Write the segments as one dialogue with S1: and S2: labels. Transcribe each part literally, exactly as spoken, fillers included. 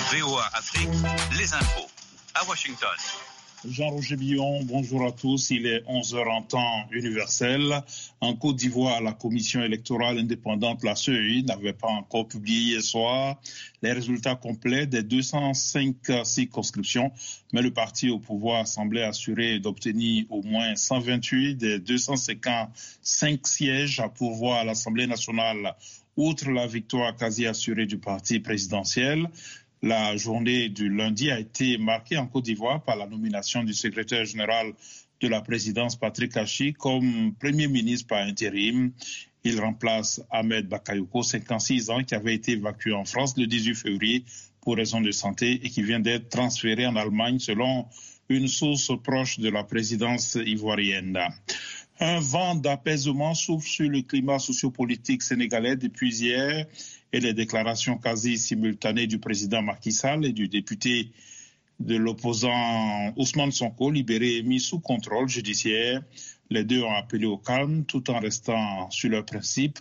S1: V O A Afrique, les infos à Washington.
S2: Jean-Roger Billon, bonjour à tous. Il est onze heures en temps universel. En Côte d'Ivoire, la commission électorale indépendante, la C E I, n'avait pas encore publié hier soir les résultats complets des deux cent cinq circonscriptions, mais le parti au pouvoir semblait assuré d'obtenir au moins cent vingt-huit des deux cent cinquante-cinq sièges à pourvoir à l'Assemblée nationale. Outre la victoire quasi assurée du parti présidentiel, la journée du lundi a été marquée en Côte d'Ivoire par la nomination du secrétaire général de la présidence, Patrick Achi, comme premier ministre par intérim. Il remplace Ahmed Bakayoko, cinquante-six ans, qui avait été évacué en France le dix-huit février pour raison de santé et qui vient d'être transféré en Allemagne selon une source proche de la présidence ivoirienne. Un vent d'apaisement souffle sur le climat sociopolitique sénégalais depuis hier et les déclarations quasi simultanées du président Macky Sall et du député de l'opposant Ousmane Sonko, libéré et mis sous contrôle judiciaire. Les deux ont appelé au calme tout en restant sur leurs principes.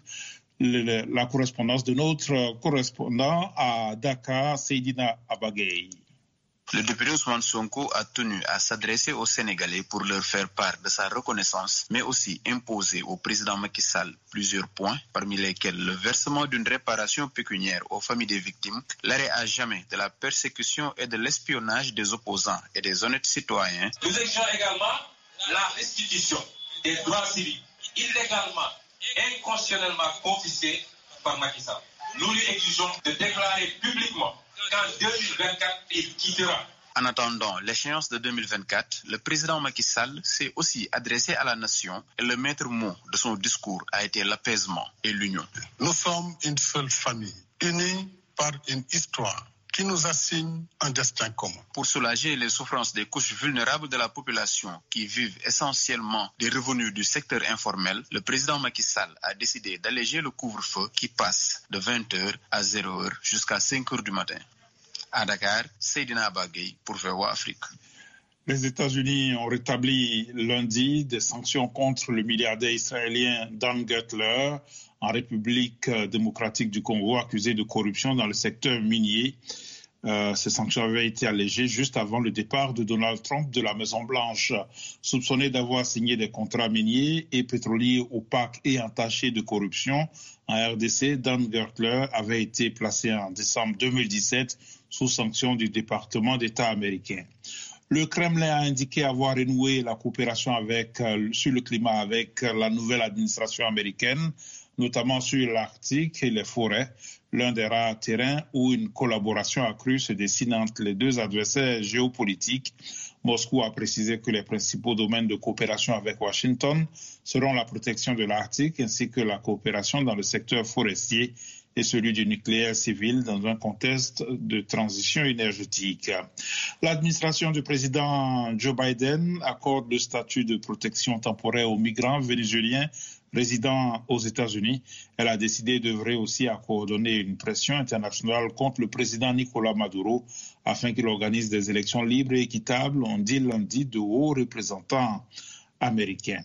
S2: Le, la correspondance de notre correspondant à Dakar, Seydina Abagay.
S3: Le député Ousmane Sonko a tenu à s'adresser aux Sénégalais pour leur faire part de sa reconnaissance, mais aussi imposer au président Macky Sall plusieurs points, parmi lesquels le versement d'une réparation pécuniaire aux familles des victimes, l'arrêt à jamais de la persécution et de l'espionnage des opposants et des honnêtes citoyens.
S4: Nous exigeons également la restitution des droits civiques illégalement, inconstitutionnellement confisqués par Macky Sall. Nous lui exigeons de déclarer publiquement qu'en deux mille vingt-quatre, il quittera.
S3: En attendant l'échéance de deux mille vingt-quatre, le président Macky Sall s'est aussi adressé à la nation et le maître mot de son discours a été l'apaisement et l'union.
S5: Nous sommes une seule famille, unie par une histoire qui nous assigne un destin commun.
S3: Pour soulager les souffrances des couches vulnérables de la population qui vivent essentiellement des revenus du secteur informel, le président Macky Sall a décidé d'alléger le couvre-feu qui passe de vingt heures à zéro heure jusqu'à cinq heures du matin. À Dakar, Seydina Abagay pour V O A Afrique.
S2: Les États-Unis ont rétabli lundi des sanctions contre le milliardaire israélien Dan Gettler en République démocratique du Congo, accusé de corruption dans le secteur minier. Euh, ces sanctions avaient été allégées juste avant le départ de Donald Trump de la Maison-Blanche. Soupçonné d'avoir signé des contrats miniers et pétroliers opaques et entachés de corruption, en R D C, Dan Gettler avait été placé en décembre deux mille dix-sept sous sanction du département d'État américain. Le Kremlin a indiqué avoir renoué la coopération avec, euh, sur le climat avec la nouvelle administration américaine, notamment sur l'Arctique et les forêts, l'un des rares terrains où une collaboration accrue se dessine entre les deux adversaires géopolitiques. Moscou a précisé que les principaux domaines de coopération avec Washington seront la protection de l'Arctique ainsi que la coopération dans le secteur forestier et celui du nucléaire civil dans un contexte de transition énergétique. L'administration du président Joe Biden accorde le statut de protection temporaire aux migrants vénézuéliens résidant aux États-Unis. Elle a décidé d'œuvrer aussi à coordonner une pression internationale contre le président Nicolás Maduro afin qu'il organise des élections libres et équitables, ont dit lundi de hauts représentants américains.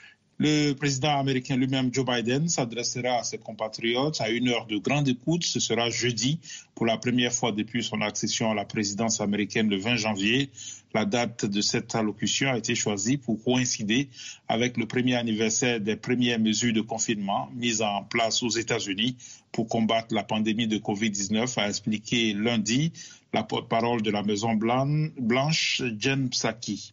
S2: Le président américain lui-même, Joe Biden, s'adressera à ses compatriotes à une heure de grande écoute. Ce sera jeudi, pour la première fois depuis son accession à la présidence américaine le vingt janvier. La date de cette allocution a été choisie pour coïncider avec le premier anniversaire des premières mesures de confinement mises en place aux États-Unis pour combattre la pandémie de covid dix-neuf, a expliqué lundi la porte-parole de la Maison-Blanche, Jen Psaki.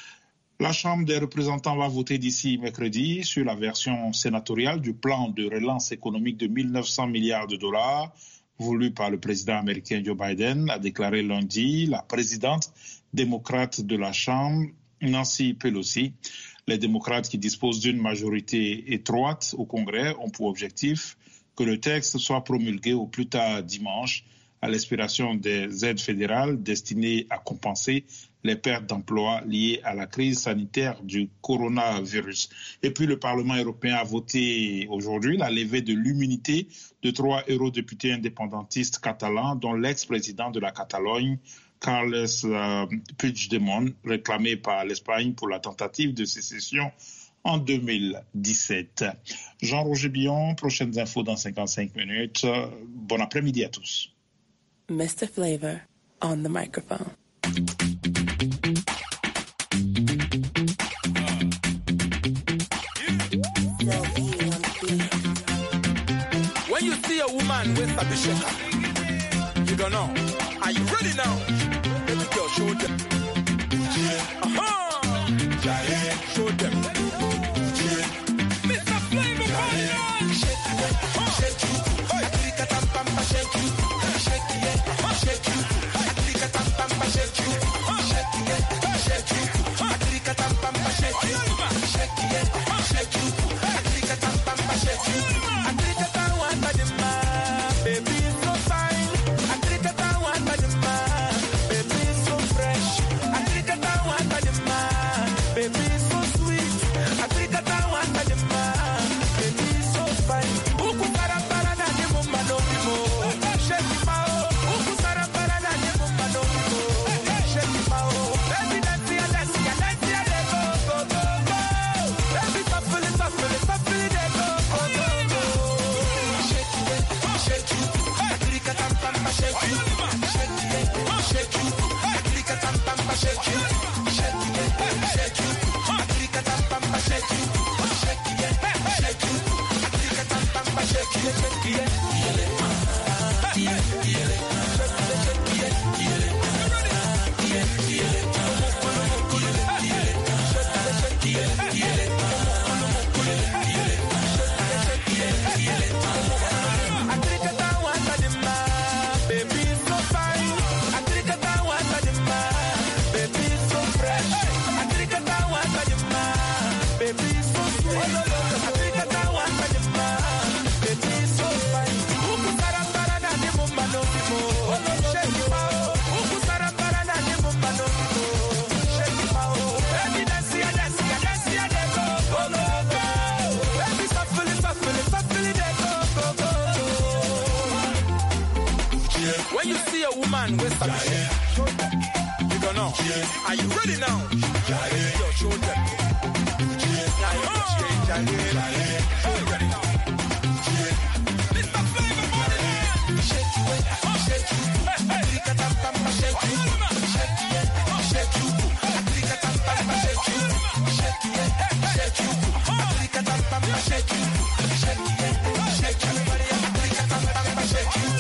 S2: La Chambre des représentants va voter d'ici mercredi sur la version sénatoriale du plan de relance économique de mille neuf cents milliards de dollars voulu par le président américain Joe Biden, a déclaré lundi la présidente démocrate de la Chambre, Nancy Pelosi. Les démocrates qui disposent d'une majorité étroite au Congrès ont pour objectif que le texte soit promulgué au plus tard dimanche à l'expiration des aides fédérales destinées à compenser les pertes d'emplois liées à la crise sanitaire du coronavirus. Et puis le Parlement européen a voté aujourd'hui la levée de l'immunité de trois eurodéputés indépendantistes catalans, dont l'ex-président de la Catalogne, Carles euh, Puigdemont, réclamé par l'Espagne pour la tentative de sécession en deux mille dix-sept. Jean-Roger Billon, prochaines infos dans cinquante-cinq minutes. Bon après-midi à tous.
S6: mister Flavor. on the microphone.
S7: When you see a woman with a bisheka, you don't know. Are you ready now? Baby girl, show them. Aha! Show them. Mister Flavor Party! Shake it, shake it. Africa Tampampa, shake it. Shake it, shake it. Africa Tampampa, shake it. Shake it, shake it. Africa Tampampa, shake it. Shake it, shake it. Africa Tampampa, shake it. Africa Tampampa, baby so fine. Africa Tampampa, baby so fresh. Africa Tampampa, baby so sweet. Africa Tampampa, baby so fine. Uku para para na ni mumba no mo. Shake mao. Uku para para na ni mumba no mo. Shake mao. Baby dance ya dance ya dance ya de go go go go. Baby shuffle it shuffle it shuffle it de go go go go. Shake it, shake it. Africa Tampampa shake it. Shake it, shake it. Africa Tampampa shake it. Shake it, shake it. Africa Tampampa shake it. Shake it, shake it. Africa Tampampa shake it. Shake it, when you see a woman with a you don't know. Are you ready now? Yo, show them. Ready now. Mister Flavor Party. Shake it, shake it. Africa Tampampa shake it. Shake it, shake it. Africa Tampampa shake it. Shake it, shake it. Africa Tampampa shake it. Shake it, shake it. Africa Tampampa shake it.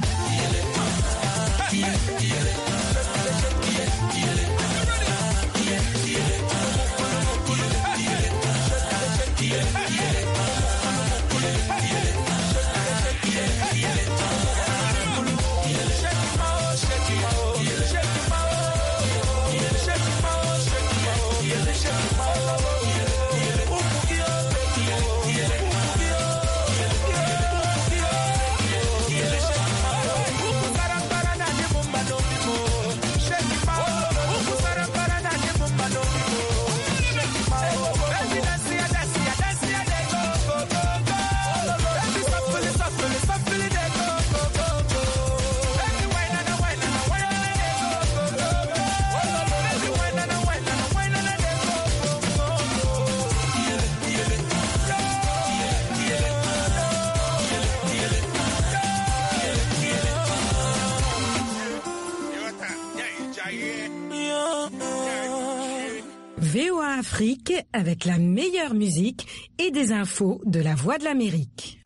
S8: V O A Afrique avec la meilleure musique et des infos de la Voix de l'Amérique.